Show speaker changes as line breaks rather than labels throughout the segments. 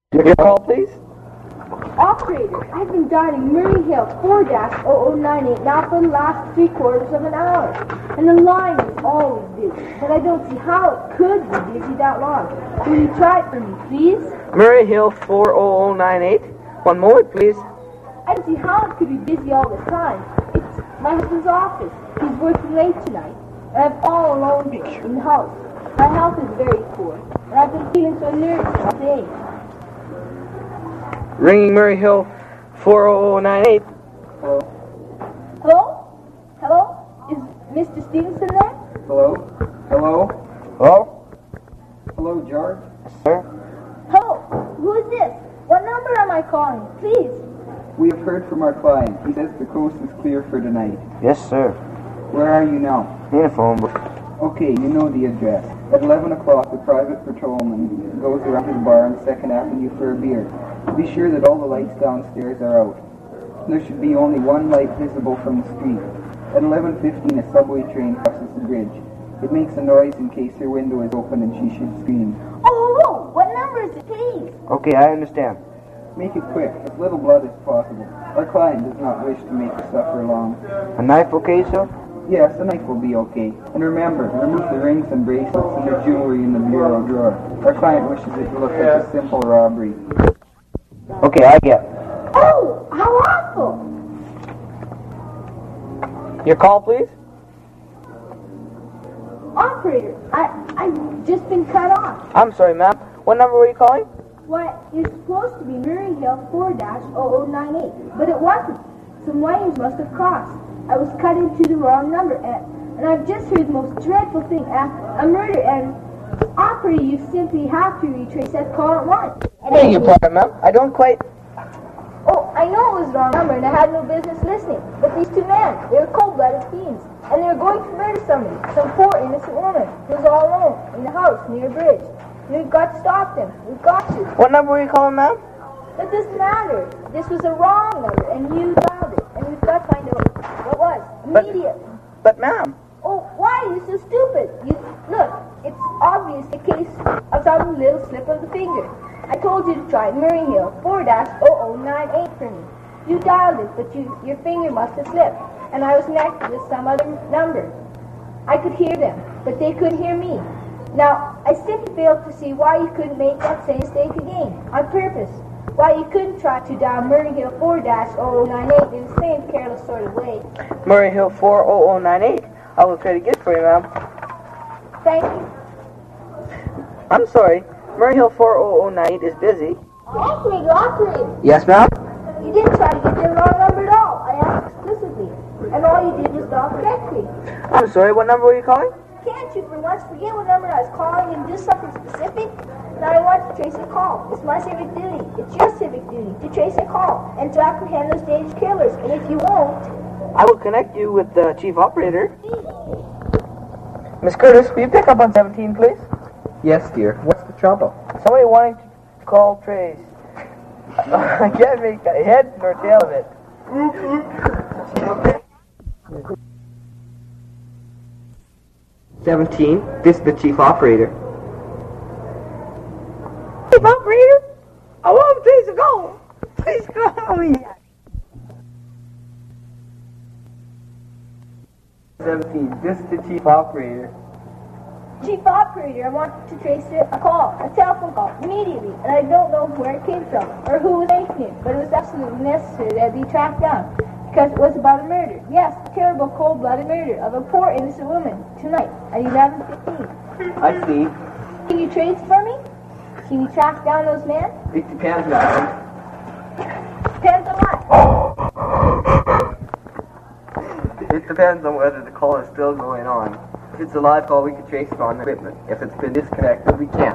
Your call, please.
Operator, I've been dialing Murray Hill 4-0098 now for the last 3/4 of an hour. And the line is always busy, but I don't see how it could be busy that long. Will you try it for me, please?
Murray Hill 40098. One moment, please.
I don't see how it could be busy all the time. It's my husband's office. He's working late tonight, and I'm all alone here in the house. My health is very poor, and I've been feeling so nervous all day.
Ringing Murray Hill 40098.
Hello?
Hello? Hello? Is Mr. Stevenson there?
Hello? Hello?
Hello?
Hello, George?
Sir?
Hello? Who is this? What number am I calling? Please.
We have heard from our client. He says the coast is clear for tonight.
Yes, sir.
Where are you now?
In a phone book.
Okay, you know the address. At 11 o'clock, the private patrolman goes around to the bar on 2nd Avenue for a beer. Be sure that all the lights downstairs are out. There should be only one light visible from the street. At 11:15, a subway train crosses the bridge. It makes a noise in case her window is open and she should scream.
Oh, hello. What number is it, please?
Okay, I understand.
Make it quick, as little blood as possible. Our client does not wish to make her suffer long.
A knife, okay, sir?
Yes, a knife will be okay. And remember, remove the rings and bracelets and the jewelry in the bureau drawer. Our client wishes it to look like a simple robbery.
Okay, I get it.
Oh, how awful.
Your call, please?
Operator, I've just been cut off.
I'm sorry, ma'am. What number were you calling?
Why, you're supposed to be Murray Hill 4-0098, but it wasn't. Some wires must have crossed. I was cut into the wrong number, and I've just heard the most dreadful thing, a murder, and operator, you simply have to retrace that call at once.
I beg your pardon, ma'am. I don't quite...
Oh, I know it was the wrong number, and I had no business listening, but these two men, they were cold-blooded fiends, and they were going to murder somebody, some poor innocent woman, who was all alone in the house near a bridge. And we've got to stop them. We've got to.
What number were you calling, ma'am?
But this matter. This was a wrong number, and you dialed it, and we've got to find out what it was immediately.
But ma'am...
Oh, why are you so stupid? Look, it's obvious a case of some little slip of the finger. I told you to try Murray Hill 4-0098 for me. You dialed it, but your finger must have slipped, and I was connected with some other number. I could hear them, but they couldn't hear me. Now, I simply failed to see why you couldn't make that same mistake again, on purpose. Why you couldn't try to dial Murray Hill 4-0098 in the same careless sort of way.
Murray Hill 40098. I will try to get it for you, ma'am.
Thank you.
I'm sorry. Murray Hill 40098 is busy.
Operator.
Yes, ma'am?
You didn't try to get the wrong number at all. I asked explicitly. And all you did was dial correctly.
I'm sorry. What number were you calling?
Can't you for once forget what number I was calling and do something specific? Now I want to trace a call. It's my civic duty. It's your civic duty to trace a call and to apprehend those dangerous killers. And if you won't...
I will connect you with the chief operator. Miss Curtis, will you pick up on 17, please?
Yes, dear. What's the trouble?
Somebody wanting to call Trace. I can't make a head nor tail of it. 17, this is the chief operator. Chief operator? I want Trace to go. Please call me. 17, this is the chief operator.
Chief operator, I want to trace a call, a telephone call, immediately, and I don't know where it came from, or who was making it, but it was absolutely necessary that it be tracked down, because it was about a murder. Yes, a terrible, cold-blooded murder of a poor, innocent woman, tonight, at 11:15.
I see.
Can you trace for me? Can you track down those men?
It depends, madam.
Depends on what?
It depends on whether the call is still going on. If it's a live call, we can trace it on the equipment. If it's been disconnected, we can't.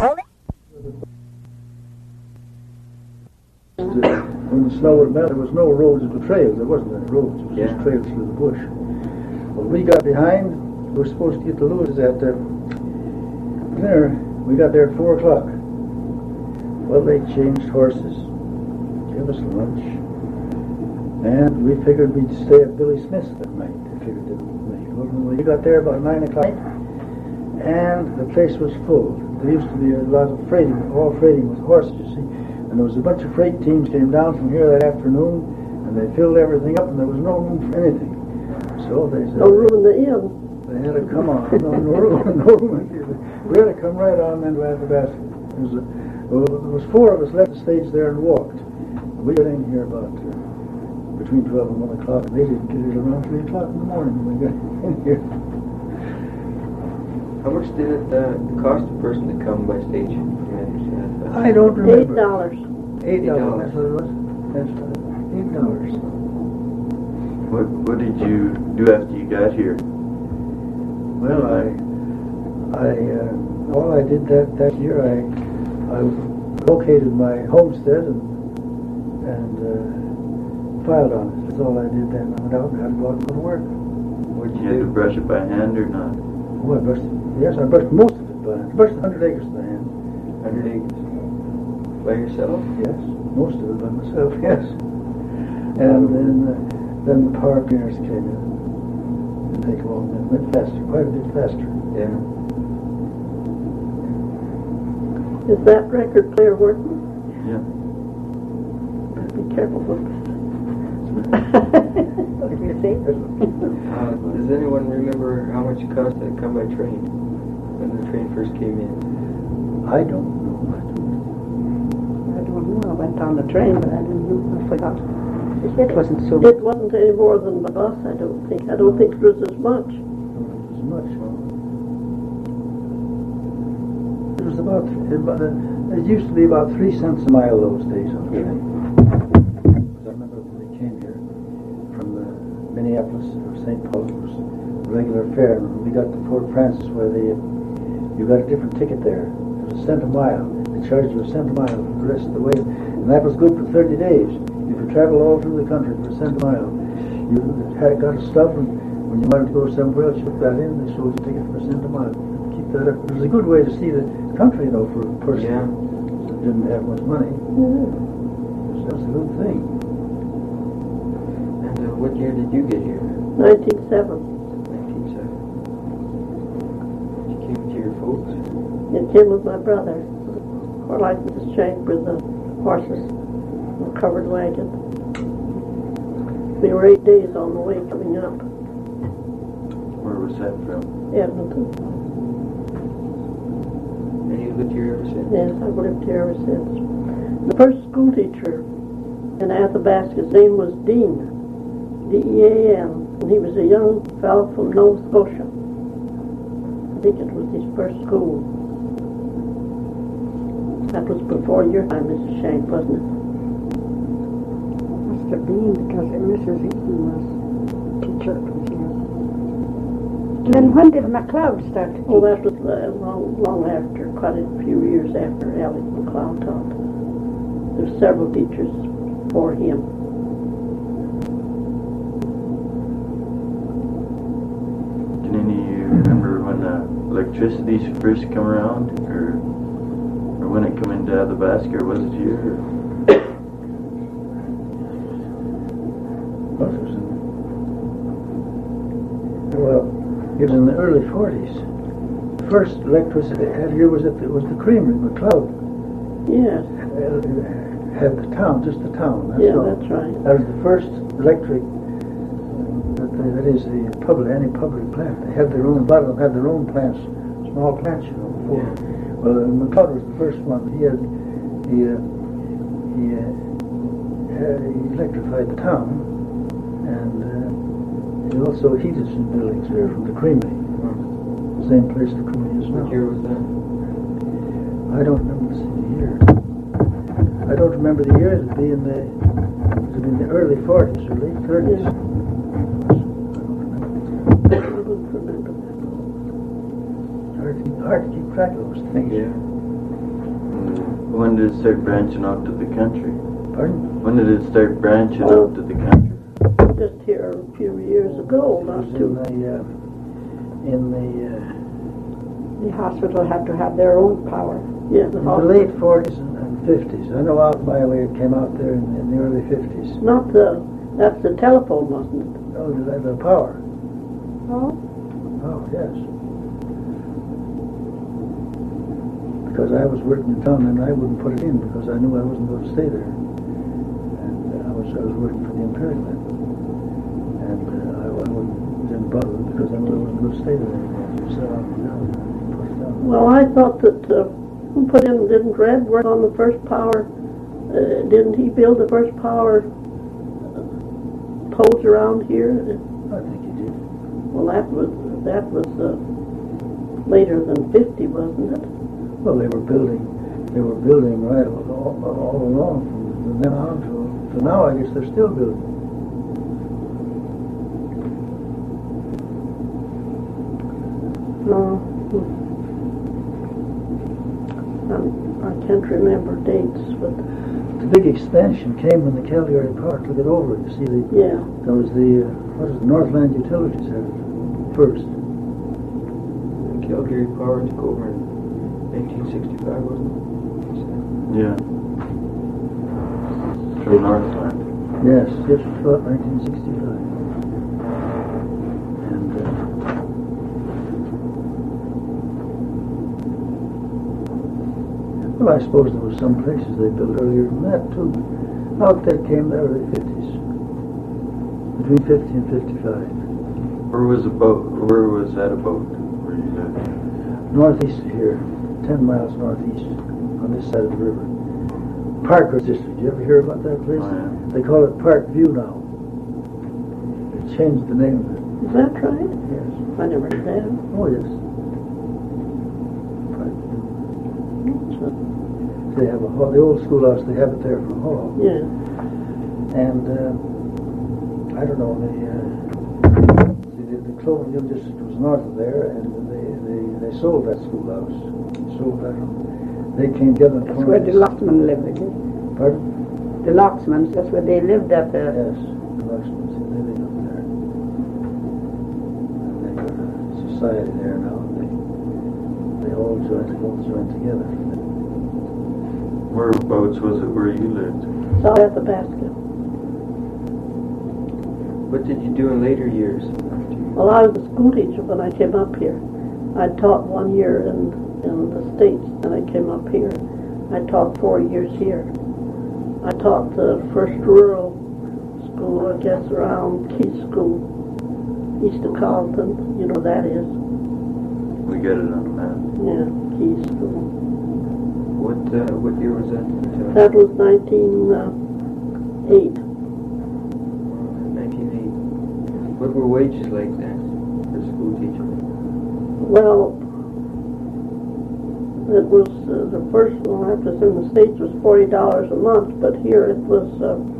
When the snow would melt, there was no roads or trails. There wasn't any roads. It was just trails through the bush. When we got behind, we were supposed to get to Lewis at dinner. We got there at 4 o'clock. Well, they changed horses, gave us lunch, and we figured we'd stay at Billy Smith's that night. They figured that we got there about 9 o'clock, and the place was full. there used to be a lot of freighting, all freighting with horses, you see. And there was a bunch of freight teams came down from here that afternoon, and they filled everything up, and there was no room for anything. So they said,
no room in the inn.
They had to come on. No room. We had to come right on into Athabasca. There was 4 of us left the stage there and walked. We got in here about between 12 and 1 o'clock, and they didn't get it around 3 o'clock in the morning when we got in here.
How much did it cost a person to come by stage?
I don't remember.
$8.
$8, that's what it was. That's $8.
What did you do after you got here?
Well, all I did that year, I located my homestead and filed on it. That's all I did then. I went out and had to go out and go to work.
Did you have to brush it by hand or not?
Oh, I brushed most of it by hand. I brushed 100 acres by hand.
100 acres. By yourself?
Yes, most of it by myself, yes. And then the power cleaners came in. And they go on and went faster, quite a bit faster.
Yeah.
Is that record player working?
Yeah.
Be careful with what do you say?
Does anyone remember how much it cost to come by train when the train first came in?
I don't know.
I don't know. I went on the train, but I didn't know. I forgot. It wasn't so.
It wasn't any more than the bus, I don't think. I don't think it was as much.
As much. It was it used to be about 3 cents a mile those days on the train. I remember when we came here from Minneapolis or St. Paul, it was a regular fare. And when we got to Fort Francis, where you got a different ticket there. It was a cent a mile. They charged you a cent a mile for the rest of the way, and that was good for 30 days. You could travel all through the country for a cent a mile. You got a stub, and when you wanted to go somewhere else, you put that in, they sold you a ticket for a cent a mile. Keep that up. It was a good way to see the country, for a person who didn't have much money. That was a good thing.
And what year did you get here?
1907.
1907. You came to your folks?
It came with my brother. Our license was changed with the horses, the covered wagon. We were 8 days on the way coming up.
Where was that from?
Edmonton.
And you lived here ever since?
Yes, I've lived here ever since. The first school teacher in Athabasca, his name was Dean, D-E-A-N, and he was a young fellow from Nova Scotia. I think it was his first school. That was before your time, Mrs. Shank, wasn't it?
Must have been because Mrs. Eaton was teacher here. Then when did MacLeod start to teach?
Oh, that was long after, quite a few years after Elliot MacLeod taught. There were several teachers for him.
Can any of you remember when electricity first come around, or when it come into Athabasca, or was it here?
Well, it was in the early 40s. The first electricity they had here was the creamery, MacLeod.
Yes.
Had the town, just the town. That's all.
That's right.
That was the first electric. That is any public plant. They had their own. A lot of them had their own plants, small plants, before.
Yeah.
Well, MacLeod was the first one. He electrified the town, and he also heated some buildings there from the creamery. The same place the creamery is now.
What year was that?
I don't remember the year. I don't remember the year. It'd be in the early 40s or late 30s.
Yeah. I don't remember that.
Hard to keep track of those things.
Yeah.
When did it start branching out to the country?
Pardon?
When did it start branching out to the country?
Just here a few years ago, not
It was
too.
The hospital had to have their own power.
Yeah,
In the late 40s and 50s. I know out my way it came out there in the early 50s.
Not that's the telephone, wasn't it?
No, the power.
Oh?
Oh, yes. because I was working in town and I wouldn't put it in because I knew I wasn't going to stay there. And I was working for the Imperial then. And didn't bother because I knew I wasn't going to stay there anymore. So I put it down.
Well, I thought that who put in, didn't Red work on the first power? Didn't he build the first power poles around here?
I think he did.
Well, that was later than 50, wasn't it?
Well, they were building right all along from then on to now. I guess they're still building.
No, I can't remember dates, but
the big expansion came when the Calgary Power took it over. You see, there was the Northland Utilities had it first.
The Calgary Power took over in 1965, wasn't it?
Yeah. From Northland.
Yes, it was about 1965. And well, I suppose there were some places they built earlier than that too. Out there came the early 50s, between 50 and 55.
Where was that boat? Where you lived?
Northeast of here, 10 miles northeast, on this side of the river. Parker District. You ever hear about that place?
Oh, yeah.
They call it Park View now. They changed the name of it.
is that right?
Yes.
I never heard that.
Oh, yes. Park View. They have a hall. The old schoolhouse, they have it there for a hall.
Yeah.
And I don't know, the Cloverville district was north of there, and they sold that schoolhouse. Sold that. They came together.
That's where the Locksmen lived, isn't it?
Pardon?
The Locksmans, that's where they lived at the...
Yes, the Locksmen, they live up there. And they got a society there now. They all joined together.
Whereabouts was it where you lived?
South at the basket.
What did you do in later years?
Well, I was a school teacher when I came up here. I taught 1 year in the States, and I came up here. I taught 4 years here. I taught the first rural school, I guess, around Key School, east of Carleton. You know that is.
We got it on the map.
Yeah, Key School.
What year was that?
That was 1908.
1908. What were wages like then for a school teacher?
Well, it was the first one, I presume the States was $40 a month, but here it was,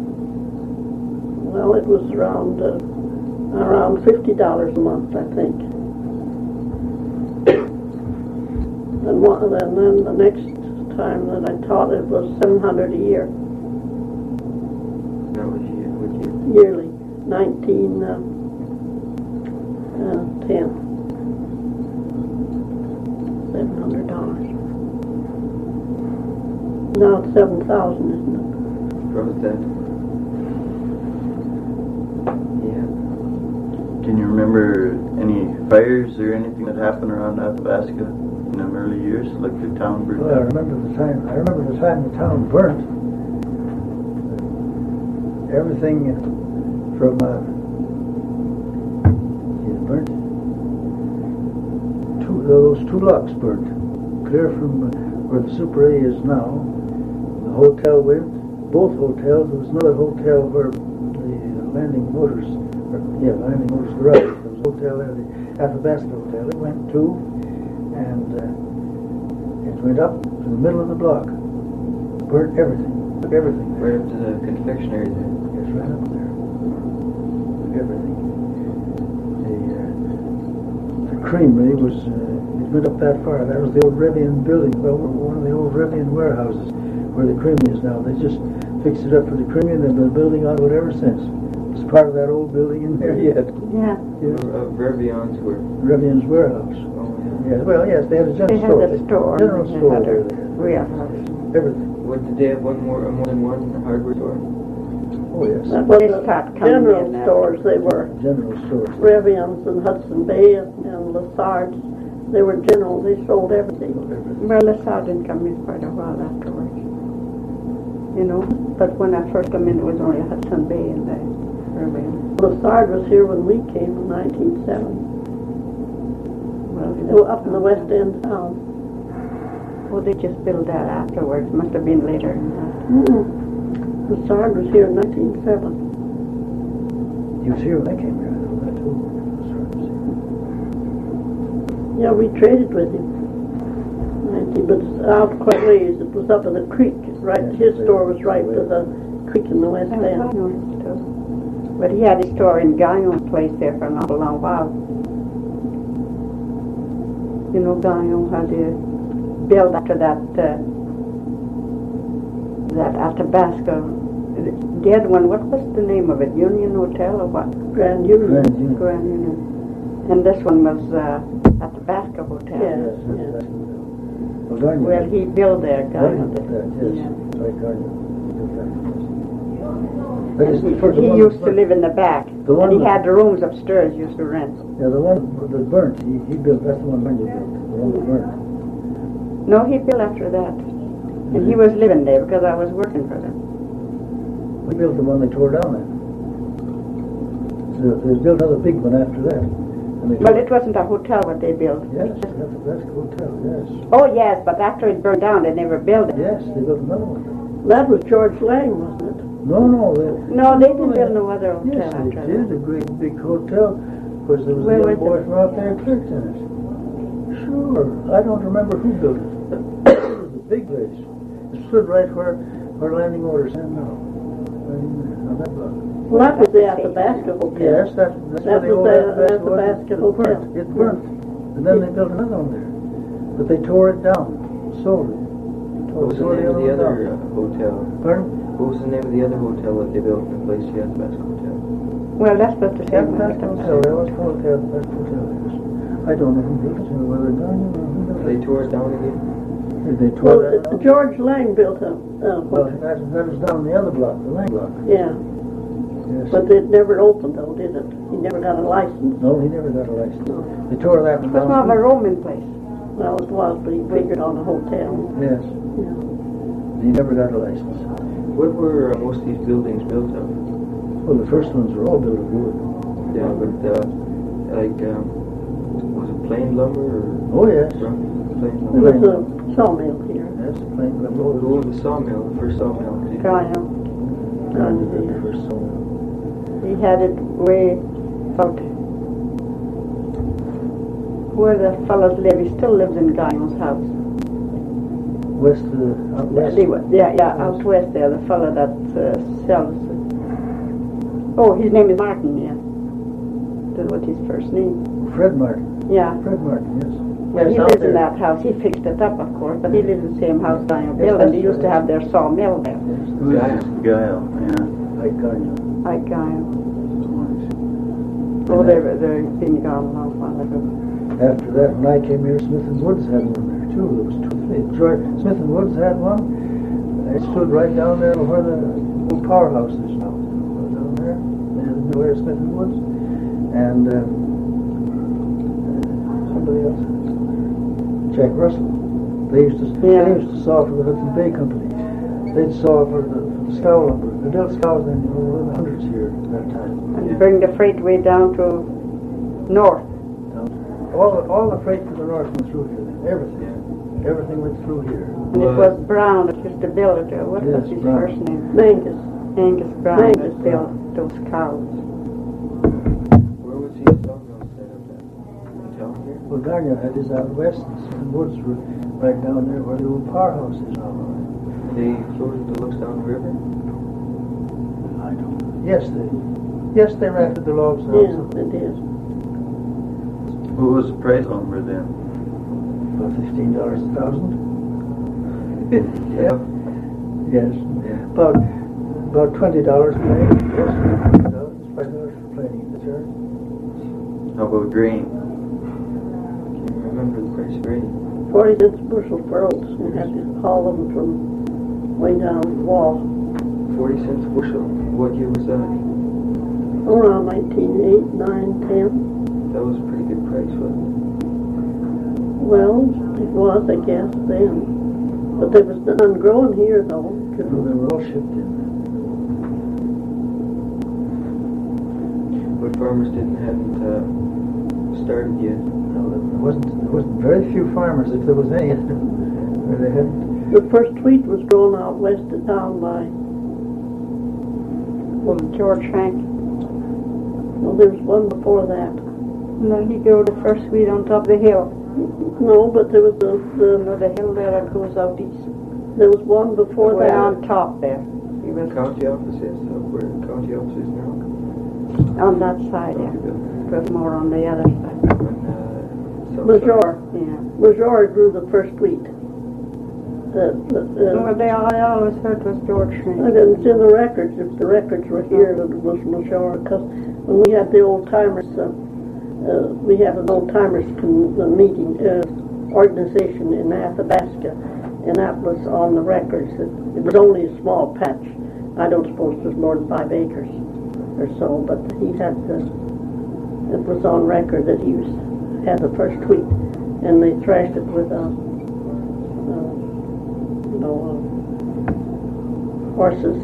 it was around $50 a month, I think. And then the next time that I taught it was $700 a year.
That was what year?
Yearly, 1910. $700. Now it's 7,000, isn't it?
From that. Yeah.
Can you remember any fires or anything that happened around Athabasca in them early years, like the town burned
Well, I
down?
remember the time the town burnt. Everything from it burnt. Those two locks burnt, clear from where the Super A is now. The hotel went. Both hotels. There was another hotel where the Landing Motors garage. There was a hotel there, the Athabasca Hotel. It went too, and it went up to the middle of the block. Burnt everything. Took everything.
Right up to the confectionery there.
It's right up there. Took everything. The creamery was, it went up that far. That was the old Revian building, one of the old Revian warehouses where the creamery is now. They just fixed it up for the creamery and they've been building on it ever since. It's part of that old building in there yet.
Yeah.
Revion's were.
Revian's warehouse.
Oh,
Yes, well, yes, they had a
They
general
had a store.
General
They
store
had
there.
a
They had
warehouse.
everything.
What, did they have more than one hardware store?
Oh, yes.
That was
They
the
start coming
general
in now.
stores they were.
General stores.
Revian's in Hudson Bay and Lassard's They were general. They sold everything.
Well, the Sard didn't come in quite a while afterwards. You know, but when I first came in, it was only Hudson Bay in the area.
The Sard was here when we came in 1907.
Well,
They were up in the west end of town.
Oh, they just built that afterwards. Must have been later than that.
The Sard was here in 1907.
He was here when I came here. I know that too.
Yeah, we traded with him. But it's out quite ways. It was up in the creek. Right, his store was right to the creek in the west
I
end.
know his too. But he had his store in Guyon's place there for an awful long while. You know, Guyon had built after that Athabasca. The other one, what was the name of it? Union Hotel or what?
Grand Union.
Grand Union. And this one was Athabasca Hotel.
Yes.
Well, he built there, Guyon did.
Yes.
He used to live in the back.
The one
And he
that-
had the rooms upstairs he used to rent.
Yeah, the one that burnt, he built, that's the one Bernie built. The one that burnt.
No, he built after that. And he was living there because I was working for them.
We built the one they tore down then. They built another big one after that. And they
Well,
tore-
it wasn't a hotel what they built.
Yes, that's a hotel, yes.
Oh, yes, but after it burned down, they never built it.
Yes, they built another one.
That was George Lang, wasn't it?
No,
No, they didn't build no other hotel
Yes, they
after
did,
that.
a great big hotel, because there was
Where
a
was
young boy
it?
from out there clerked in it. Sure, I don't remember who built it. It was a big place. It stood right where landing orders stand now. On that block.
Well, that was the Athabasca Hotel.
Yes, that's
That
where the
was
old
the
Athabasca was.
Athabasca
It
Hotel.
burnt. It burnt. And then they built another one there. But they tore it down, sold it.
What was the
Tore
name of the
other
other
one down.
hotel?
Pardon?
What was the name of the other hotel that they built in place of the Athabasca Hotel?
Well, that's what the same
Athabasca Hotel, that was called the Athabasca Hotel. Yes. I don't know who built it, whether Garnier or who built
They
it.
tore it down again?
They tore
Well,
that down?
George Lang built a
Well,
hotel.
that was down the other block, the Lang block.
Yeah,
Yes.
but it never opened though, did it? He never got a license.
No, he never got a license. They tore that
It was more of a
down.
Roman place.
Well, it was, but he figured on a hotel.
Yes.
Yeah.
He never got a license.
What were most of these buildings built of?
Well, the first ones were all built of wood.
Yeah, but was it plain lumber or
Oh, yes.
rough plain
There
lumber?
was a sawmill here.
Yes, plain
Who
wood.
owned the sawmill, the first sawmill?
Guyon.
The first sawmill.
He had it way out where the fellows live. He still lives in Guyon's house.
West, out west.
Out west there, the fellow that sells. Oh, his name is Martin, yeah. That's what his first name.
Fred Martin.
Yeah.
Fred Martin, yes.
Well,
Yes,
he
out
lives in
there.
that house. He fixed it up, of course, but he lives in the same house Guyon
Yes,
built, and they
that's
used to
right.
have their sawmill there.
Who is this Guile? Yeah.
Like Garnier.
Like Guyon. Oh, they've been gone a long while ago.
After that, when I came here, Smith and Woods had one there too. There was two, three. Smith and Woods had one. It stood right down there where the old powerhouse is now. Down there, where Smith and Woods, and somebody else, Jack Russell. They used to saw for the Hudson Bay Company. They'd saw for the scow lumber. They built scows then, over the hundreds here at that time.
And bring the freight way down to north.
All the freight to the north went through here. Then. Everything went through here.
And it was Brown that used to build it. What was
Yes,
his
Brown.
first name?
Angus.
Angus Brown
Angus
that built those cows.
Where was the sawmill set up at? In town here?
Well, Garnier had his out west, and Woods were right down there where the old powerhouse is now.
They closed the looks down the river?
I don't. Yes, they rafted the logs down.
Yeah, it is.
What was the price lumber then?
About $15 a thousand.
Yeah.
Yes.
Yeah.
About $20 a plane. Yes. $5 for planing the church.
How about grain?
Can't remember the price of grain.
40 cents a bushel for oats. We had to haul them from way down the wall.
40 cents a bushel. What year was that?
Around 1908, 9, 10.
That was a pretty good price, wasn't
Well, it was, I guess, then. But there was none growing here, though.
They were all shipped in.
But farmers hadn't started yet.
No, there wasn't very few farmers, if there was any, where they hadn't.
The first wheat was grown out west of town by,
Well, George Frank.
well, there was one before that.
No, he grew the first wheat on top of the hill.
No, but there was
You know, the hill there that goes out east.
there was one before
Way
that.
on top there. He was
County office is where the county office is now.
on that side, yeah. But more on the other side.
Major.
Yeah.
Major grew the first wheat.
Well, I always heard it was George
I
Frank.
didn't see the records. If the records were here, it was Major. Because when we had the old timers, we had an old timers meeting organization in Athabasca, and that was on the records. It was only a small patch. I don't suppose it was more than 5 acres or so, but he had it was on record that he had the first wheat, and they thrashed it with horses.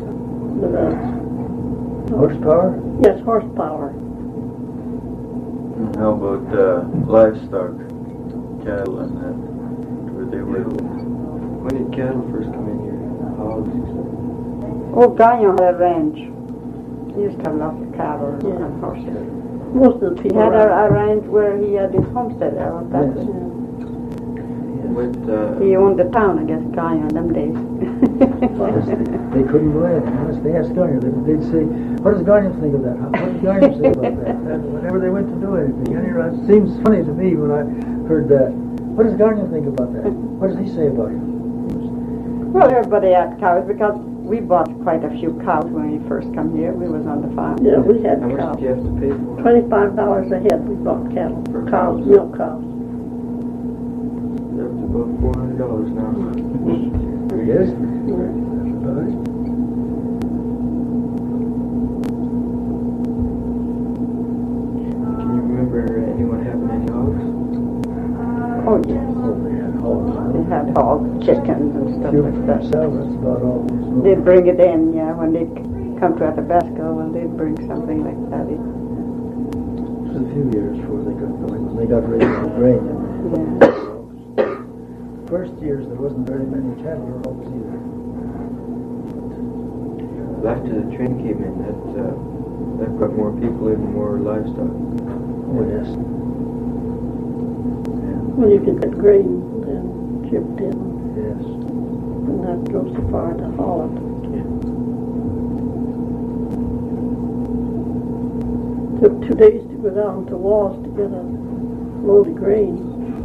Horsepower?
Yes, horsepower.
And how about livestock, cattle and that? Where they were.
When did cattle first come in here? Hogs and stuff.
Oh, Gagnon had a ranch. He used to have lots of cattle
Yeah.
and horses.
Most of the
He
people
had
around.
a ranch where he had his homestead there.
Yes.
What,
He owned the town, I guess, Gagnon, them days.
They couldn't believe it. Unless they asked Garnier, they'd say, what does Garnier think of that? What does Garnier say about that? And whenever they went to do anything, it seems funny to me when I heard that. What does Garnier think about that? What does he say about it?
Well, everybody had cows because we bought quite a few cows when we first come here. We was on the farm.
Yeah, we had
how much
cows.
did you have to pay for?
$25 a head we bought cattle.
For
Cows,
cows?
milk cows.
They're up to about $400 now.
Yes? That's about it.
Can you remember anyone having any hogs?
Oh, yes.
Oh, they had hogs.
They had hogs, chickens, and stuff
Few
like
for
that.
themselves, that's about all. There's no-
They'd bring it in, yeah, when they come to Athabasca, well, they'd bring something like that in.
It was a few years before they got going, when they got ready to grain.
Yeah.
First years, there wasn't very many cattle or hogs either.
After the train came in, that brought more people in, more livestock.
Oh, yes.
Well, you could get grain then shipped in,
Yes.
and not go so far to Holland. Took 2 days to go down to Walls to get a load of grain.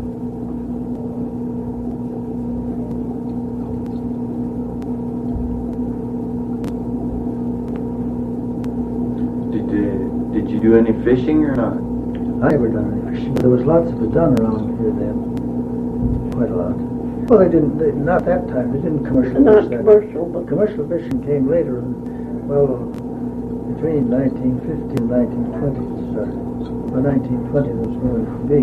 Did you do any fishing or not?
I never done any fishing. There was lots of it done around here then. Quite a lot. Well, not that time. They didn't commercial
Not
fish that.
commercial, but
Commercial fishing came later, well, between 1950 and 1920 it started. By 1920 it was going big.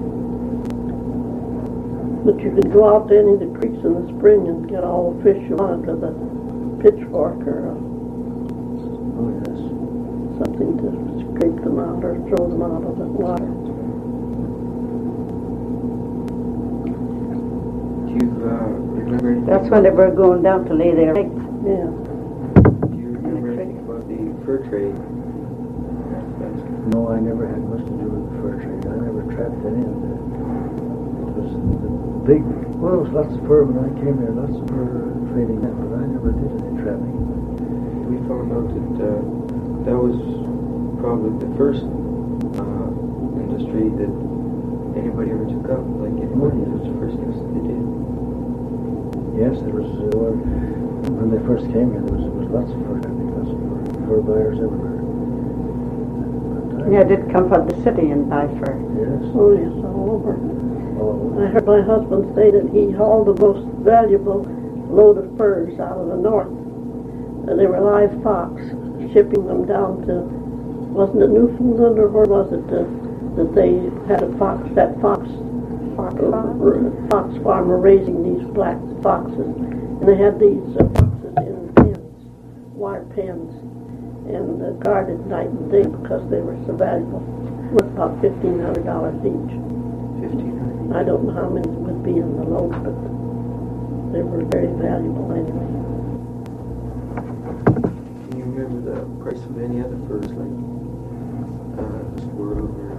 But you could go out to any of the creeks in the spring and get all the fish you wanted with a pitchfork or
Oh, yes.
something to scrape them out or throw them out of the water.
Do you remember anything?
That's when they were going down to lay their eggs.
Yeah.
Do you remember anything about the fur trade?
No, I never had much to do with the fur trade. I never trapped any of it. It was the big, well, there was lots of fur when I came here, lots of fur trading then, but I never did any trapping.
We found out that that was probably the first industry that anybody ever took up. Like anybody, it was the first thing that they did.
Yes, there was, when they first came here, there was lots of fur trapping, lots of fur buyers everywhere. But
Yeah, did come from the city and buy fur.
Yes.
Oh, yes, all over.
Oh,
I heard my husband say that he hauled the most valuable load of furs out of the north. They were live fox, shipping them down to, wasn't it Newfoundland or where was it, that they had a fox, that fox
Fox Farm?
Fox Farm were raising these black foxes, and they had these foxes in pens, wire pens, and guarded night and day because they were so valuable, worth about $1,500 each.
1,500.
I don't know how many would be in the load, but they were very valuable anyway.
Can you remember the price of any other furs, like squirrel or...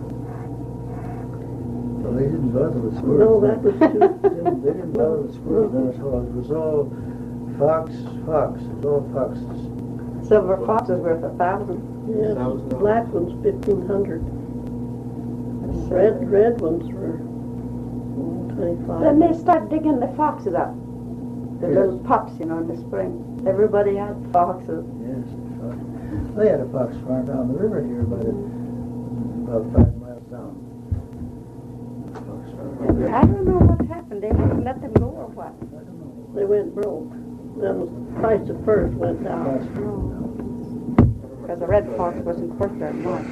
Well, they didn't bother with squirrels.
No, that was too...
They didn't bother with squirrels then at all. It was all fox. It was all foxes.
Silver fox is worth 1,000.
Yes,
$1,000.
black ones 1,500. Red ones were 25.
Then they start digging the foxes up. The
Yes.
little pups, you know, in the spring. Everybody had foxes.
Yes, fox. They had a fox farm down the river here, about 5 miles down. Fox farm.
I don't know what happened. They wouldn't let them go or what.
I don't know.
They went broke. Then the price of furs went down.
Because the red fox wasn't worth that much.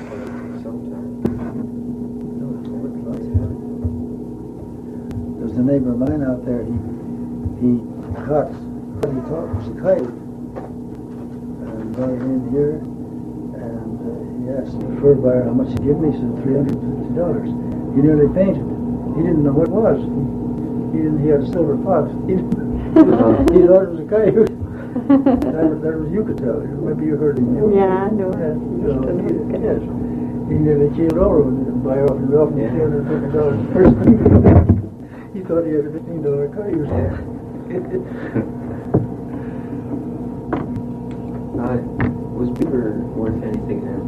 There's a neighbor of mine out there. He caught what he thought was a coyote and brought it in here. And he asked the fur buyer how much he'd give me. He said $350. He nearly fainted. He didn't know what it was. He had a silver fox. He thought it was a coyote. That was Yucatel. Maybe you heard him.
Yeah, I know.
Yes. He nearly keeled over when the buyer offered him $350 first. He thought he had a $15 coyote.
Was beaver worth anything then?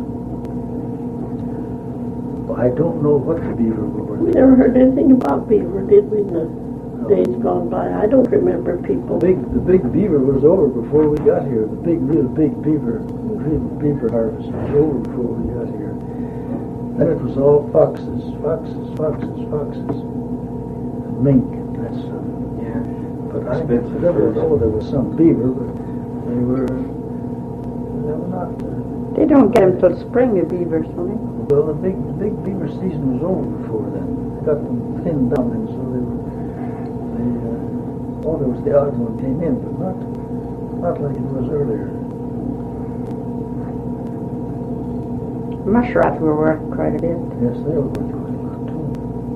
I don't know what the beaver were worth.
We never heard anything about beaver, did we, in the days gone by? I don't remember people.
The big beaver was over before we got here. The real big beaver harvest was over before we got here. Then it was all foxes. Mink, that's
Yeah.
But I never know there was some beaver, but they were not.
They don't get them till spring, the beavers, don't they?
Well, the big beaver season was over before then. They got them thinned down, and so there was the odd one came in, but not like it was earlier.
Mushrats were worth quite a bit.
Yes, they were worth quite a lot too.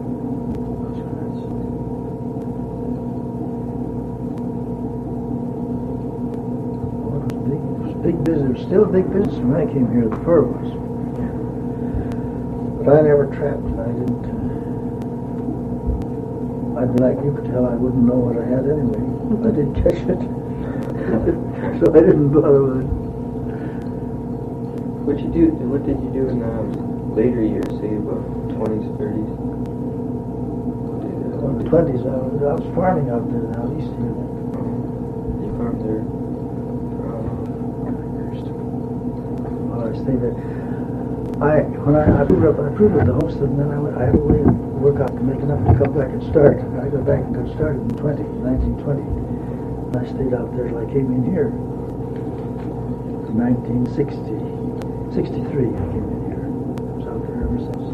It was big business. It was still big business when I came here. The fur was. But I never trapped. I didn't. I'd be like Yucatel. I wouldn't know what I had anyway. I didn't catch it, so I didn't bother with it.
What did you do in later years, say about 20s, 30s?
In the 20s, I was farming out there out east here.
You farmed there?
Well, I stayed there. When I proved up the homestead, and then I had a way to work out to make enough to come back and start. I got back and got started in 1920. And I stayed out there till I came in here. In 1963, I came in here. I was out there ever since.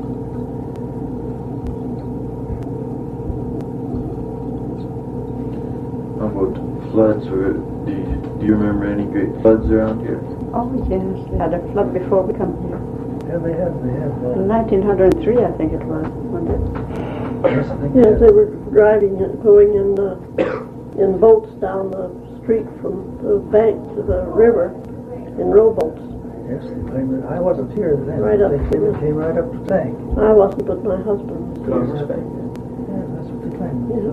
How about floods? Do you remember any great floods around here?
Oh, yes. They had a flood before we come here.
Yeah, they had.
In 1903, I think it was, wasn't it?
Yes, I think
Yes, they were going in boats down the street from the bank to the river in rowboats.
Yes, they claimed that I wasn't here then.
Right up
They
to the-
came right up the tank.
I wasn't, but my husband was.
Commerce Bank.
Yeah, that's what they claimed.
Yeah.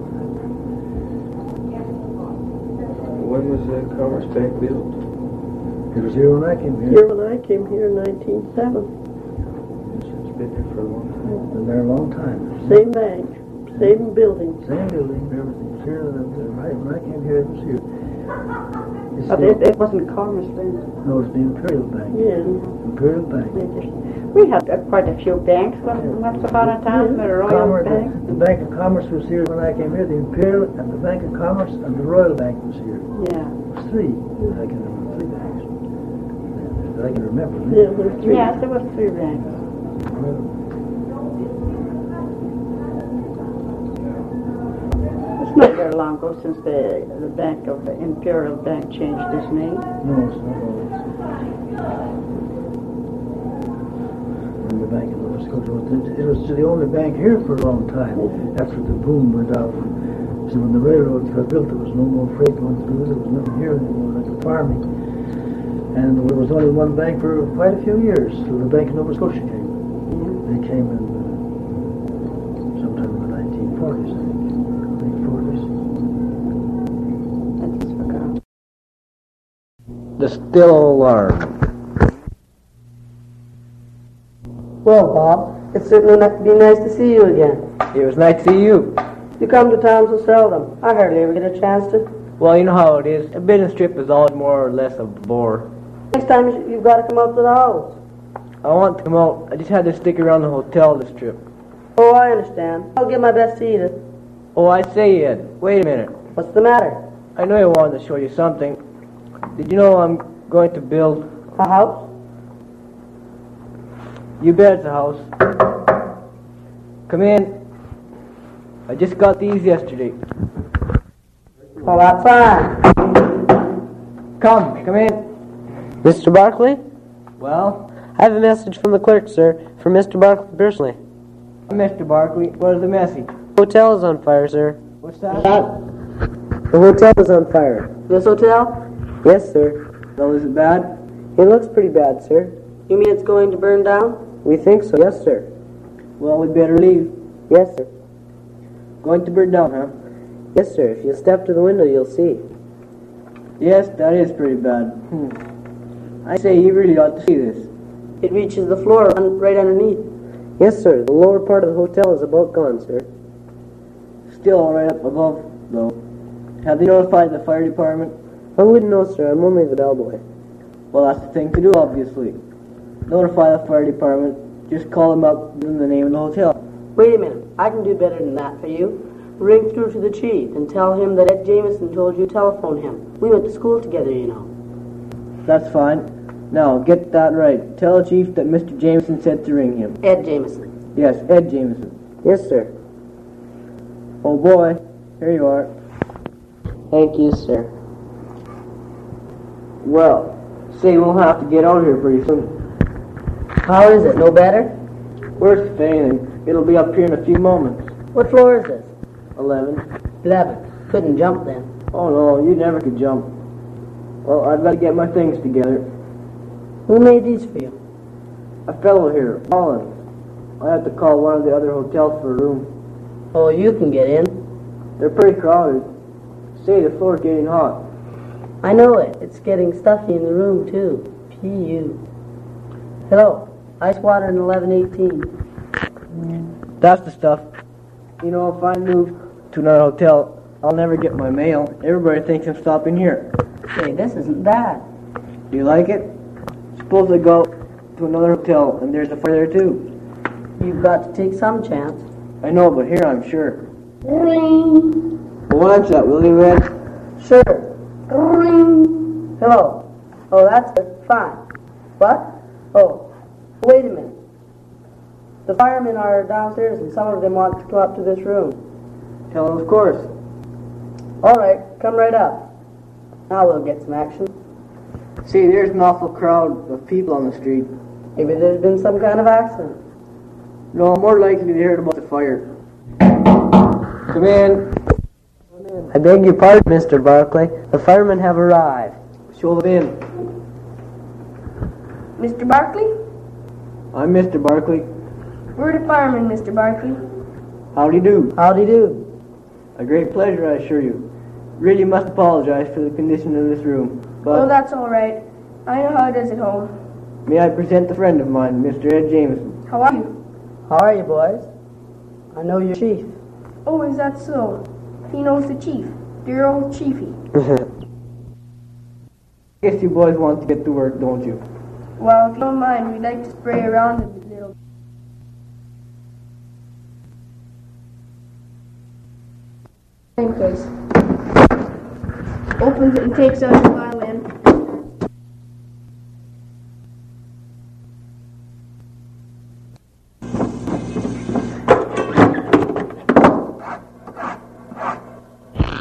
When was the Commerce Bank built?
It was here when I came here.
Here when I came here in 1907.
It's been there for a long time.
Been there a long time.
Same bank, same building.
Same building, everything was here. Right when I came here, it was here. It's
But
the-
it wasn't Commerce then.
No, it's the Imperial Bank.
Yeah.
Imperial Bank.
We had quite a few banks once upon a time. The Royal
Commerce,
Bank.
the Bank of Commerce was here when I came here. The Imperial and the Bank of Commerce and the Royal Bank was here.
Yeah.
It was three. I can remember 3 banks. That I can remember.
Yeah, there's 3.
Yes, there was 3 banks. Not very long ago since the Bank of the Imperial Bank changed its name.
No, it's not always. And the Bank of Nova Scotia it was the only bank here for a long time after the boom went out. So when the railroads got built, there was no more freight going through. There was nothing here anymore, like the farming. And there was only one bank for quite a few years till the Bank of Nova Scotia came. They came in sometime in the 1940s, I think. Late 40s.
I just forgot.
The Still Alarm.
Well, Bob, it's certainly been nice to see you again.
It was nice to see you.
You come to town so seldom. I hardly ever get a chance to.
Well, you know how it is. A business trip is always more or less a bore.
Next time you've got to come out to the house.
I want to come out. I just had to stick around the hotel this trip.
Oh, I understand. I'll give my best to Edith.
Oh, I say, Ed, wait a minute.
What's the matter?
I know you wanted to show you something. Did you know I'm going to build...
A house?
You bet it's a house. Come in. I just got these yesterday.
Well, that's fine.
Come in.
Mr. Barkley?
Well,
I have a message from the clerk, sir, for Mr. Barkley personally.
Mr. Barkley, what is the message?
The hotel is on fire, sir.
What's that?
The hotel is on fire.
This hotel?
Yes, sir.
Well, is it bad?
It looks pretty bad, sir.
You mean it's going to burn down?
We think so. Yes, sir.
Well, we better leave.
Yes, sir.
Going to burn down, huh?
Yes, sir. If you step to the window, you'll see.
Yes, that is pretty bad. I say, you really ought to see this.
It reaches the floor right underneath.
Yes, sir. The lower part of the hotel is about gone, sir.
Still all right up above, though. Have they notified the fire department?
I wouldn't know, sir. I'm only the bellboy.
Well, that's the thing to do, obviously. Notify the fire department. Just call them up, give them the name of the hotel.
Wait a minute. I can do better than that for you. Ring through to the chief and tell him that Ed Jameson told you to telephone him. We went to school together, you know.
That's fine. Now, get that right. Tell the chief that Mr. Jameson said to ring him.
Ed Jameson.
Yes, Ed Jameson.
Yes, sir.
Oh boy, here you are.
Thank you, sir.
Well, say we'll have to get out of here pretty soon.
How is it? No better?
Worse if anything, it'll be up here in a few moments.
What floor is this?
11.
11. Couldn't jump then.
Oh no, you never could jump. Well, I've got to get my things together.
Who made these for you?
A fellow here, Collins. I have to call one of the other hotels for a room.
Oh, you can get in.
They're pretty crowded. Say, the floor's getting hot.
I know it. It's getting stuffy in the room, too. P.U. Hello. Ice water in 1118.
That's the stuff. You know, if I move to another hotel, I'll never get my mail. Everybody thinks I'm stopping here.
Say, this isn't bad.
Do you like it? Suppose I go to another hotel and there's a fire there too.
You've got to take some chance.
I know, but here I'm sure.
Ring.
Well, answer that, will you, Ed?
Sure. Ring. Hello. Oh, that's it. Fine. What? Oh, wait a minute. The firemen are downstairs and some of them want to come up to this room.
Tell them, of course.
All right, come right up. Now we'll get some action.
See, there's an awful crowd of people on the street.
Maybe there's been some kind of accident.
No, more likely they heard about the fire. Come in.
I beg your pardon, Mr. Barkley. The firemen have arrived.
Show them in.
Mr. Barkley?
I'm Mr. Barkley.
We're the firemen, Mr. Barkley.
Howdy do.
Howdy do.
A great pleasure, I assure you. Really must apologize for the condition of this room. But
Oh, that's all right. I know how it is at home.
may I present a friend of mine, Mr. Ed Jameson.
How are you?
How are you, boys? I know your chief.
Oh, is that so? He knows the chief. Dear old chiefy.
Guess you boys want to get to work, don't you?
Well, if you don't mind, we'd like to spray around a little. Same case. Opens it and takes out the violin.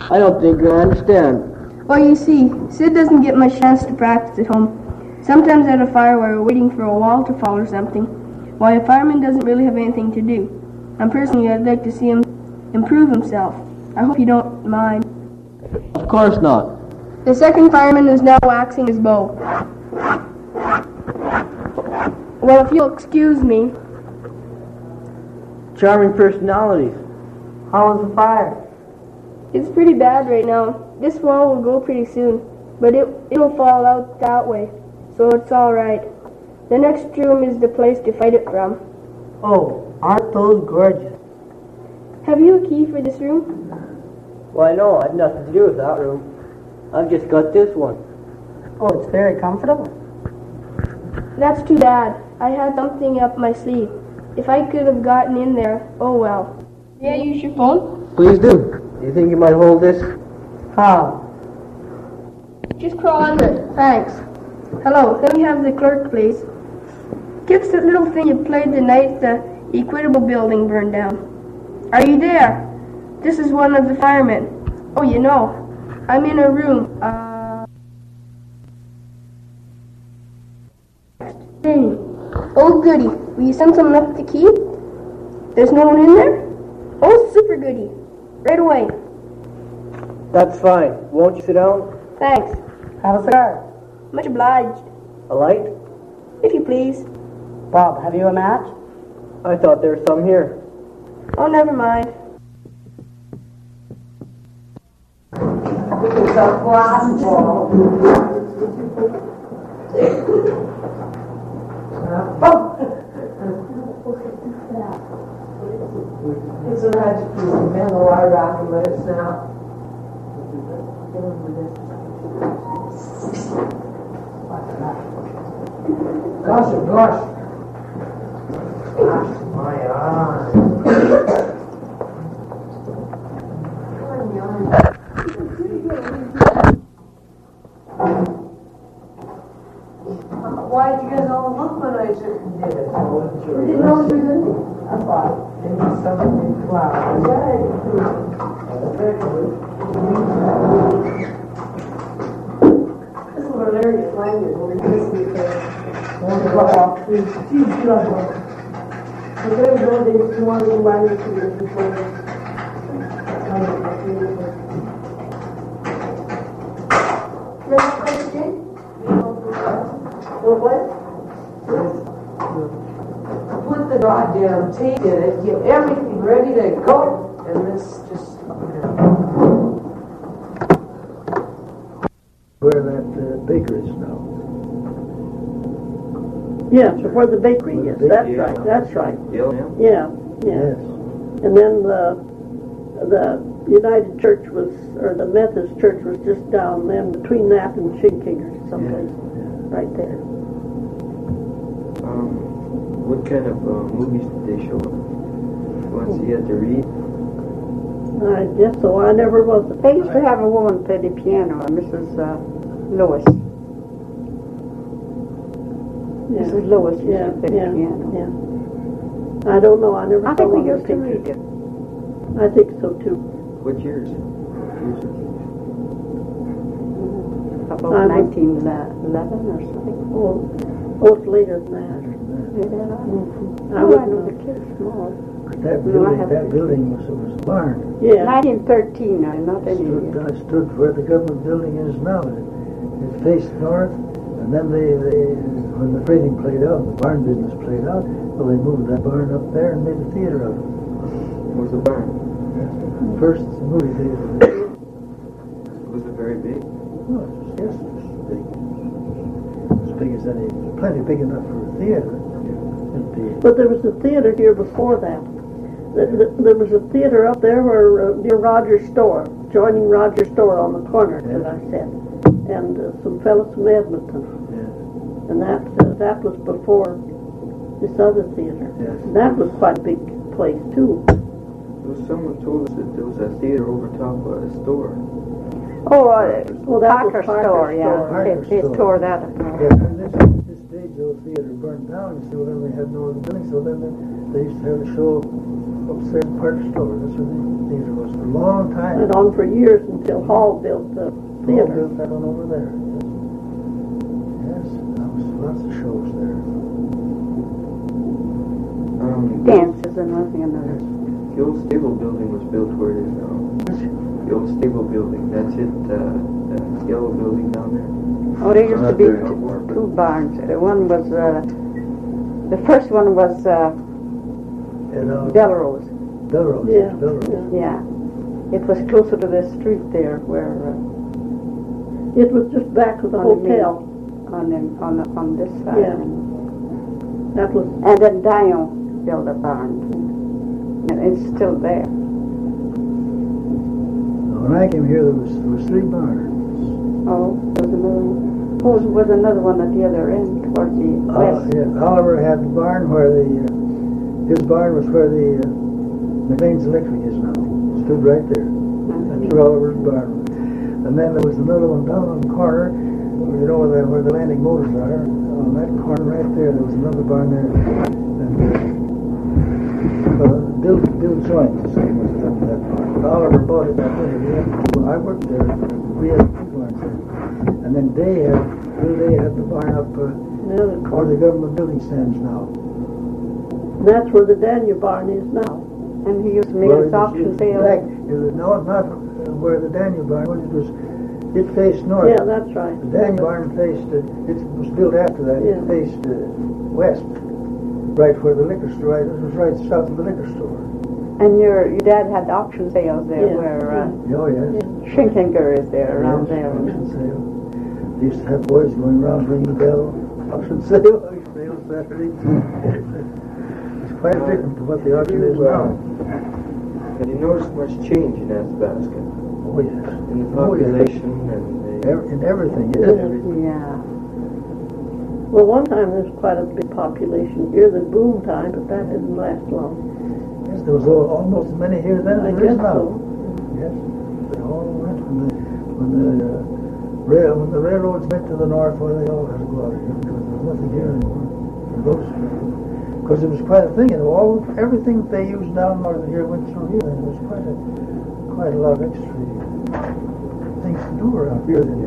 I don't think I understand.
Well, you see, Sid doesn't get much chance to practice at home. Sometimes at a fire while we're waiting for a wall to fall or something. Why, a fireman doesn't really have anything to do. And personally, I'd like to see him improve himself. I hope you don't mind.
Of course not.
The second fireman is now waxing his bow. Well, if you'll excuse me.
Charming personalities. How was the fire?
It's pretty bad right now. This wall will go pretty soon, but it'll fall out that way, so it's all right. The next room is the place to fight it from.
Oh, aren't those gorgeous?
Have you a key for this room?
Why, no, I've nothing to do with that room. I've just got this one.
Oh, it's very comfortable.
That's too bad. I had something up my sleeve. If I could have gotten in there, oh well. May I use your phone?
Please do. Do you think you might hold this?
How?
Just crawl under. Thanks. Hello, let me have the clerk, please. It's that little thing you played the night the Equitable building burned down. Are you there? This is one of the firemen. Oh, you know, I'm in a room. Hey. Oh, goody. Will you send someone up with the key? There's no one in there? Oh, super goody. Right away.
That's fine. Won't you sit down?
Thanks.
Have a cigar.
Much obliged.
A light?
If you please.
Bob, have you a match?
I thought there was some here.
Oh, never mind.
It's a glass ball.
It's a magic piece. You bend the wire back and let it snap. Gosh, oh gosh. Gosh, my eyes. Why did you guys all look when I did it? You didn't know you were good? I thought maybe something flowers. This is hilarious language when we listen to one of our please, get on one. So there we go, they just want to remind us to the people.
Next question?
What? Put the goddamn tape in it, get everything ready to go, and this just.
Where that baker is now.
Yeah, so where the bakery is. That's right. That's right. Yeah.
Yes.
And then the United Church was, or the Methodist Church was just down then between that and Shinkinger, someplace, right there.
What kind of movies did they show? Ones you had to read?
I guess so. I never was.
They used to have a woman play the piano, Mrs. Lewis.
Yeah.
Mrs. Lewis used
Yeah,
to play the piano.
yeah. I don't know. I never
I
saw
think we
one of
used
the
to read
pictures.
it.
I think so too.
What years?
About
I was-
1911 or something.
Oh, it's later than that.
I was a kid, small.
That
No, I
building,
have-
that building was a barn.
Yeah.
1913, not any
Stood,
year.
stood where the government building is now. It faced north, and then when the freighting played out, the barn business played out, well, they moved that barn up there and made a theater out of it.
What was the barn?
First movie theater.
Was it very big?
Oh, yes, it's big. As big as any, plenty big enough for a theater.
But there was a theater here before that. There was a theater up there where near Rogers Store, joining Rogers Store on the corner, as I said, and some fellows from Edmonton.
Yeah.
And that was before this other theater.
Yes.
And that was quite a big place too.
Someone told us that there was a theater over top of a store.
Oh,
Well, that was
Parker
Parker
Store, yeah.
Parker
They
Store.
tore that up.
Yeah, from this day Joe Theater burned down, you see, well, then they had no other building, so then they used to have a show upstairs in Park Store. That's where the theater was for a long time.
And on for years until Hall built the
Hall
theater.
built that one over there. Yes, there was lots of shows there.
Dances and one thing another.
The old stable building was built where it is now. The old stable building, that's it, the yellow building down there.
Oh, there used to be two barns. One was, the first one was Belrose.
Belrose,
Yeah.
Belrose.
Yeah. It was closer to the street there where,
It was just back of the hotel.
on this side.
Yeah. That was,
And then Dion built a barn. And it's still there.
When I came here, there was 3 barns.
Oh, there was another one. Oh, there was another one at the other end, towards the west.
Yeah, Oliver had the barn where his barn was where the McLean's Electric is now. It stood right there. That's where Oliver's barn was. And then there was another one down on the corner, you know where the landing motors are. On that corner right there was another barn there. And Bill Joynes was on that barn. But Oliver bought it that winter. I worked there. We had 2 barns there. And then Bill Day had the barn up where the government building stands now.
that's where the Daniel barn is now.
And he used to make his auction sale.
No, not where the Daniel barn was. It faced north.
Yeah, that's right.
The Daniel barn faced, it was built after that,
Yeah.
it faced west, right where the liquor store, it was right south of the liquor store.
And your dad had auction sales there
Yeah.
where
Oh, yes.
Schrinkinger is there around
Yes,
there.
auction sale. They used to have boys going around ringing the bell, auction sale, Saturday. It's quite different to what the auction is now.
Have you noticed much change in Athabasca?
Oh, yes.
In the population and
In everything, yes.
Yeah.
Well, one time there was quite a big population here, the boom time, but that didn't last long.
Yes, there was almost as many here then
I
as there is
guess
now.
so.
Yes, they all went when the railroads went to the north, well, they all had to go out of here because there was nothing here anymore. Because it was quite a thing, everything that they use down north of here went through here, and there was quite a lot of extra things to do around here then.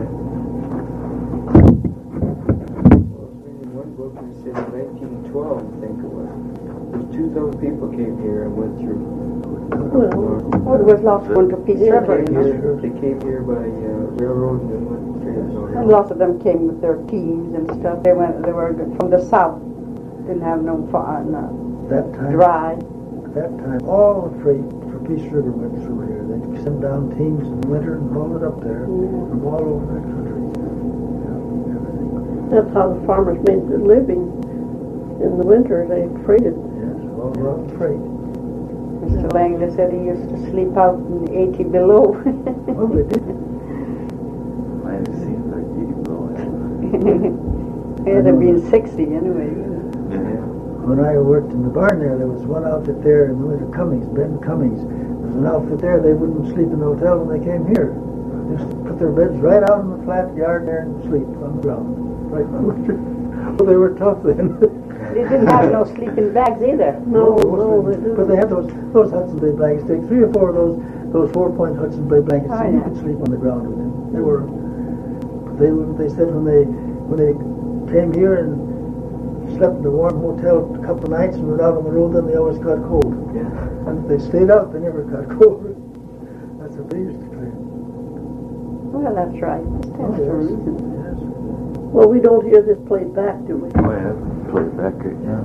One book we said in 1912, I think it was. 2,000 people came here and went through.
Well, it was lots going to Peace River.
They came here by railroad and then went straight north.
And lots of them came with their teams and stuff. They were from the south. Didn't have no fun.
That time,
Dry.
At that time, all the freight for Peace River went through here. They'd send down teams in the winter and haul it up there from all over that country. Yeah, everything.
That's how the farmers made their living. In the winter, they freighted.
Yes, all about the freight.
Mr. Langdon said he used to sleep out in 80 below.
Well, they did.
Mine seems like 80 below.
It had been 60 anyway.
When I worked in the barn there was one outfit there in the winter, Cummings, Ben Cummings. There was an outfit there, they wouldn't sleep in the hotel when they came here. They used to put their beds right out in the flat yard there and sleep on the ground. Right in the winter. Well, they were tough then.
They didn't have no sleeping bags either.
No, they didn't.
But they had those Hudson Bay blankets. Take 3 or 4 of those 4-point Hudson Bay blankets, and you could sleep on the ground with them. They were. They said when they came here and slept in the warm hotel a couple of nights and went out on the road, then they always caught cold.
Yeah.
And if they stayed out, they never caught cold. That's what they used to claim.
Well, that's right. That's the reason.
Yes.
Well, we don't hear this played back, do we?
Oh, yeah, play it back right now.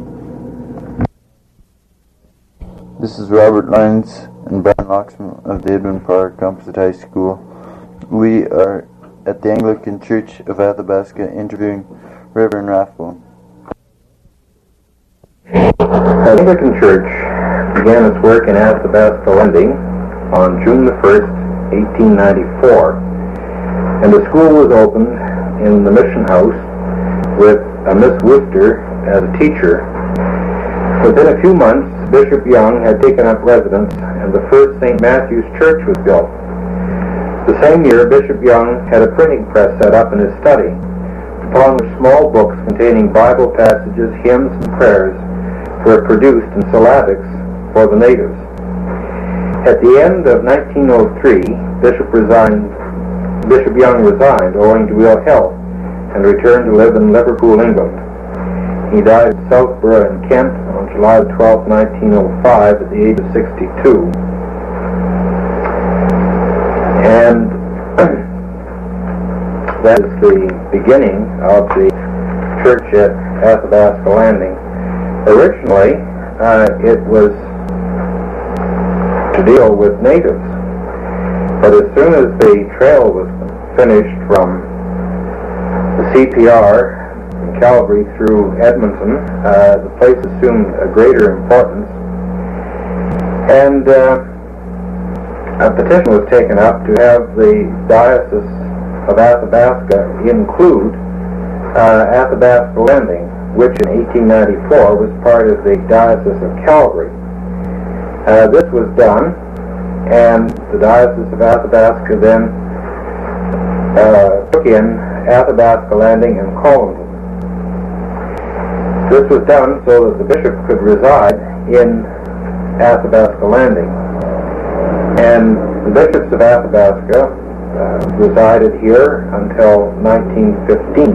This is Robert Lyons and Brian Loxman of the Edwin Park Composite High School. We are at the Anglican Church of Athabasca interviewing Reverend Rathbone.
The Anglican Church began its work in Athabasca, Lundy on June the 1st, 1894, and the school was opened in the mission house with a Miss Worcester as a teacher. Within a few months, Bishop Young had taken up residence and the first St. Matthew's Church was built. The same year, Bishop Young had a printing press set up in his study. upon which small books containing Bible passages, hymns, and prayers were produced in syllabics for the natives. At the end of 1903, Bishop Young resigned owing to ill health and returned to live in Liverpool, England. He died at Southborough in Kent on July 12, 1905 at the age of 62. And that is the beginning of the church at Athabasca Landing. Originally, it was to deal with natives, but as soon as the trail was finished from the CPR in Calgary through Edmonton, the place assumed a greater importance, and a petition was taken up to have the Diocese of Athabasca include Athabasca Landing, which in 1894 was part of the Diocese of Calgary. This was done, and the Diocese of Athabasca then took in Athabasca Landing and Collington. This was done so that the bishop could reside in Athabasca Landing. And the bishops of Athabasca resided here until 1915.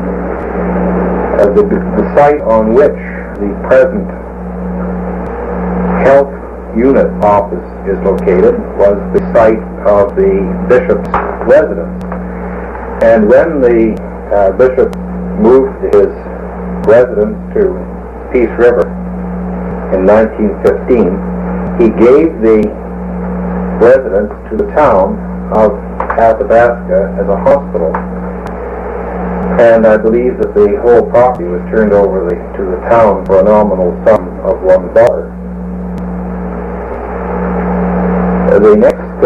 The site on which the present health unit office is located was the site of the bishop's residence. And when the bishop moved his residence to Peace River in 1915, he gave the residence to the town of Athabasca as a hospital. And I believe that the whole property was turned over to the town for a nominal sum of $1. The next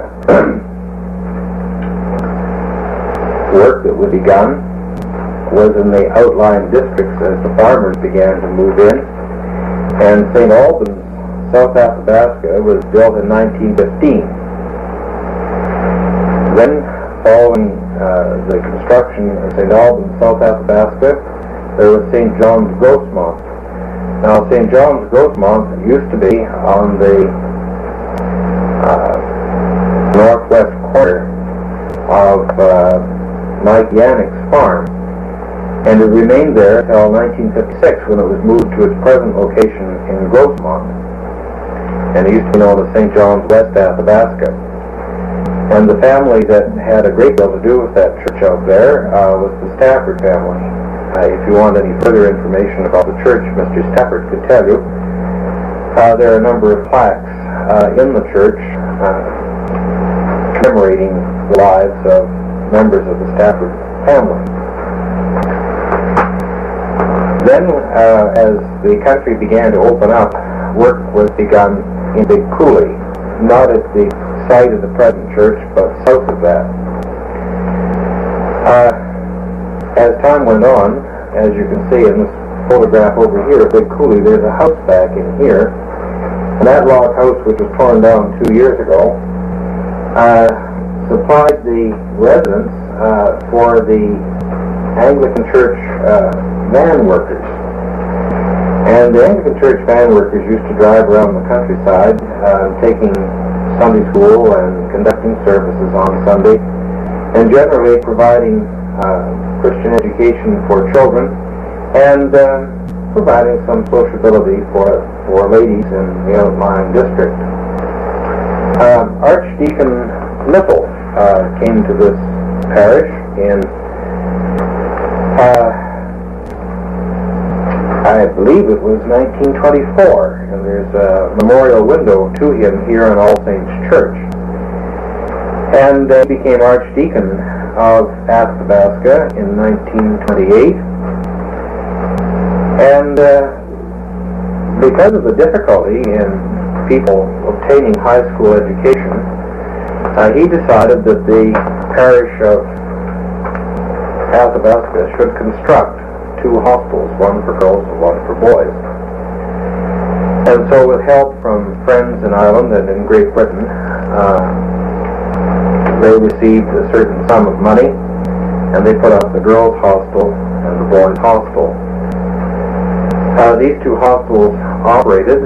work that was begun was in the outlying districts as the farmers began to move in. And St. Albans, South Athabasca, was built in 1915. Then, following the construction of St. Albans, South Athabasca, there was St. John's Grossmont. Now, St. John's Grossmont used to be on the northwest corner of Mike Yannick's farm, and it remained there until 1956 when it was moved to its present location in Grossmont, and it used to be known as St. John's West Athabasca. And the family that had a great deal to do with that church out there was the Stafford family. If you want any further information about the church, Mr. Stafford could tell you. There are a number of plaques in the church commemorating the lives of members of the Stafford family. Then, as the country began to open up, work was begun in Big Coulee, not at the site of the present church, but south of that. As time went on, as you can see in this photograph over here of Big Coulee, there's a house back in here, and that log house, which was torn down 2 years ago, supplied the residence for the Anglican Church van workers. And the Anglican Church van workers used to drive around the countryside taking Sunday school and conducting services on Sunday, and generally providing Christian education for children and providing some sociability for ladies in the outlying district. Archdeacon Nipple came to this parish in I believe it was 1924, and there's a memorial window to him here in All Saints Church. And he became Archdeacon of Athabasca in 1928. And because of the difficulty in people obtaining high school education, he decided that the parish of Athabasca should construct 2 hostels, one for girls and one for boys. And so with help from friends in Ireland and in Great Britain, they received a certain sum of money, and they put up the girls' hostel and the boys' hostel. These two hostels operated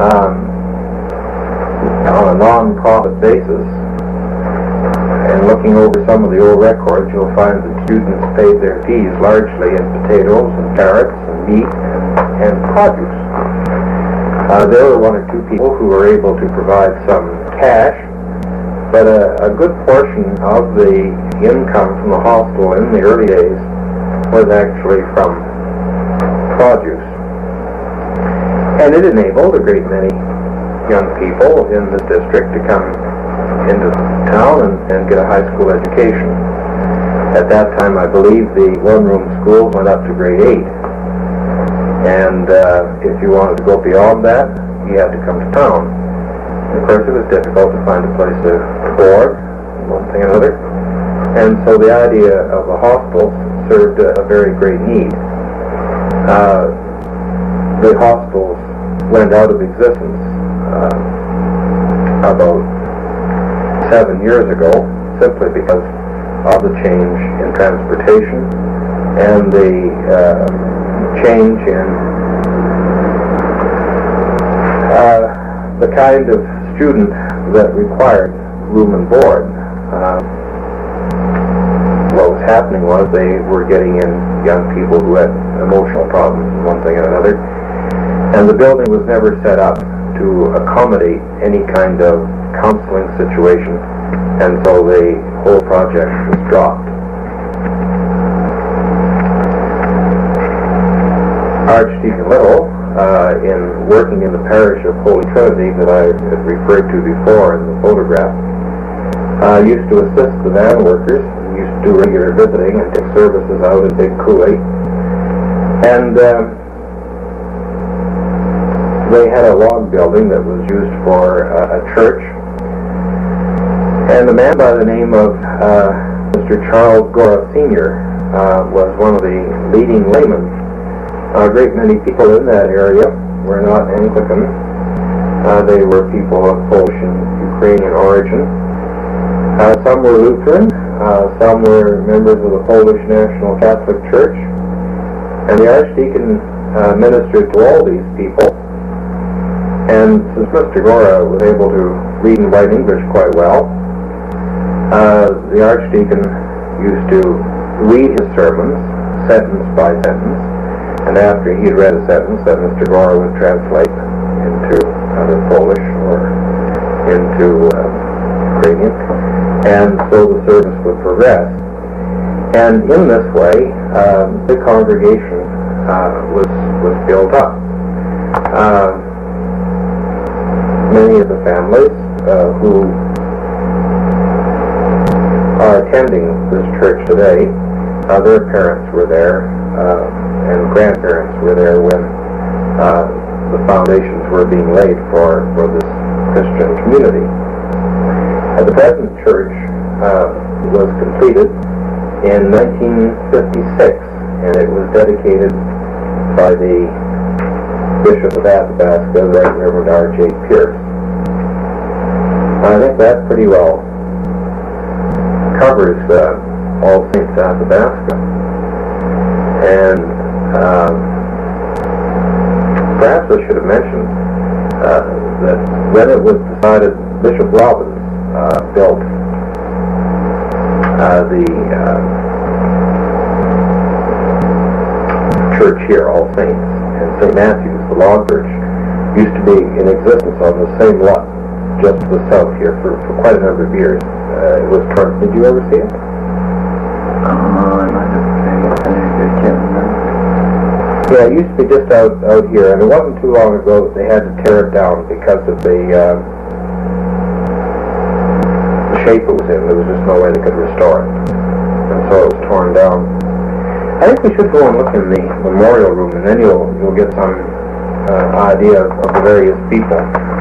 on a non-profit basis, and looking over some of the old records, you'll find that students paid their fees largely in potatoes and carrots and meat and produce. There were one or two people who were able to provide some cash, but a good portion of the income from the hostel in the early days was actually from produce. And it enabled a great many young people in the district to come into town and get a high school education. At that time, I believe the one-room schools went up to grade 8. And if you wanted to go beyond that, you had to come to town. And of course, it was difficult to find a place to board, one thing or another. And so the idea of a hostel served a very great need. The hostels went out of existence about 7 years ago, simply because of the change in transportation and the change in the kind of student that required room and board. What was happening was they were getting in young people who had emotional problems and one thing and another, and the building was never set up to accommodate any kind of counseling situation, and so the whole project was dropped. Archdeacon Little, in working in the parish of Holy Trinity that I had referred to before in the photograph, used to assist the van workers, used to do regular visiting and take services out at Big Coulee. And they had a log building that was used for a church. And a man by the name of Mr. Charles Gora Sr. Was one of the leading laymen. A great many people in that area were not Anglican. They were people of Polish and Ukrainian origin. Some were Lutheran, some were members of the Polish National Catholic Church, and the Archdeacon ministered to all these people. And since Mr. Gora was able to read and write English quite well, the Archdeacon used to read his sermons, sentence by sentence, and after he had read a sentence, that Mr. Gora would translate into either Polish or into Ukrainian, and so the service would progress. And in this way, the congregation was built up. Many of the families who are attending this church today, their parents were there, and grandparents were there when the foundations were being laid for this Christian community. The present church was completed in 1956, and it was dedicated by the Bishop of Athabasca, the Right Reverend R.J. Pierce. I think that pretty well covers All Saints Athabasca. And perhaps I should have mentioned that when it was decided, Bishop Robbins built the church here, All Saints, and St. Matthew's, the log church, used to be in existence on the same lot just to the south here for quite a number of years. It was turned. Did you ever see it?
I might have seen it. I can't remember.
Yeah, it used to be just out here, and it wasn't too long ago that they had to tear it down because of the shape it was in. There was just no way they could restore it, and so it was torn down. I think we should go and look in the memorial room, and then you'll get some idea of the various people.